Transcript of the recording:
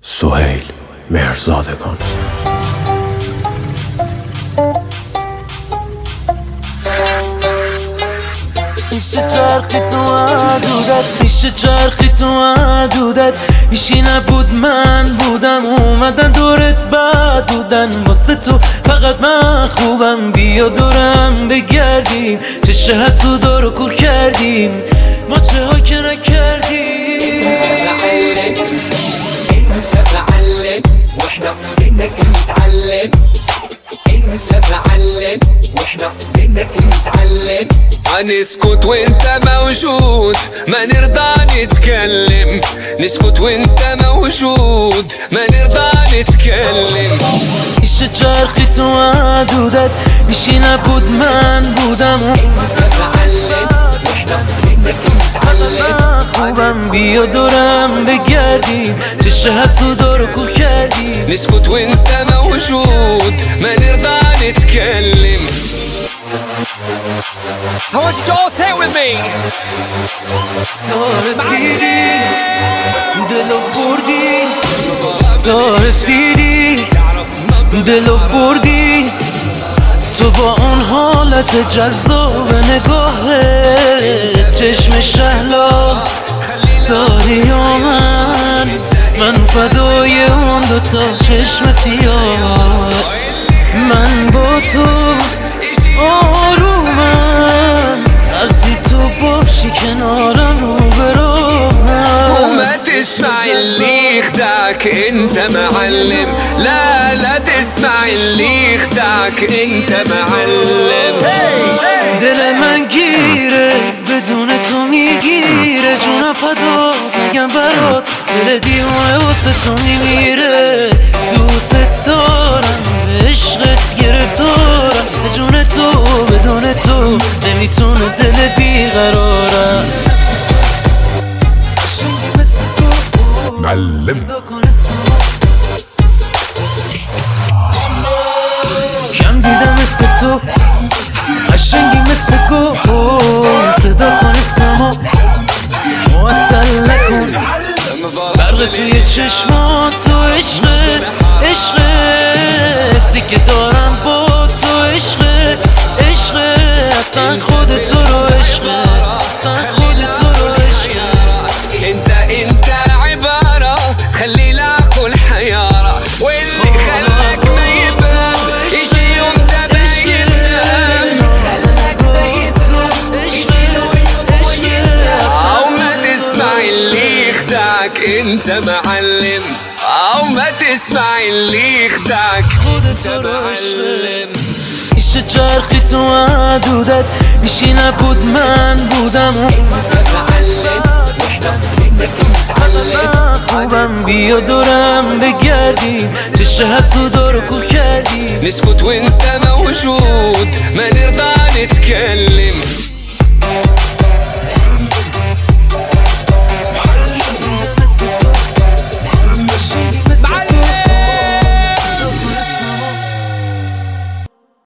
سهیل مهرزادگان. میشه چرخی تو عدودت هیچی نبود من بودم اومدن دورت بد بودن واسه تو فقط من خوبم بیا دورم بگردیم چشه حسودا رو کور کردیم ما چه ها که نکردیم معلم واحنا منك نتعلم معلم واحنا منك نتعلم هنسكت وانت موجود ما نرضى نتكلم نسكت وانت موجود ما نرضى نتكلم میشه چرخی تو عدودت هیچی نبود من بودم معلم واحنا منك نتعلم خوبم بیا دورم بگردیم چشه حسودا رو کور کردیم نسكت وانت موجود ما نرضى نتكلم. I want you to all say it with me. تو رسیدی دلو بردی تو رسیدی دلو بردی تو با اون حالت جذاب نگاهه چشم شهلا داری و من فدای اون دوتا چشم سیاه من با تو آرومم وقتی تو باشی کنارم رو برامم وما تسمع اللي يخدعك انت معلم لا لا تسمع اللي يخدعك انت معلم. دل من گیره بدون تو میگیره جونم فدا میگم برات دل دیوانه واسه تو میمیره دوست دارم به عشقت گرفتارم به جون تو بدون تو نمیتونه دل بیقرارم معلم کم دیدم مثل تو قشنگی مثل گل صدا کن اسممو معطل نکن برق توی چشمات تو عشقه عشقه حسی که دارم با تو عشقه عشقه اصلا خود تو رو عشقه اصلا خود تو رو عشقه انت عبارة خلي العقل حيارة واللي خلاك ما يفهم يجي يوم تبين خلاك ما يفهم يجي او ما تسمع اللي يخدعك انت معلم او ما تسمع اللي يخدعك خودت انت رو عشقه معلم. میشه چرخی تو عدودت هیچی نبود من بودم معلم واحنا منك نتعلم خوبم بیا دورم بگردیم چشه حسودا رو کور کردیم نسكت وانت موجود ما نرضى نتكلم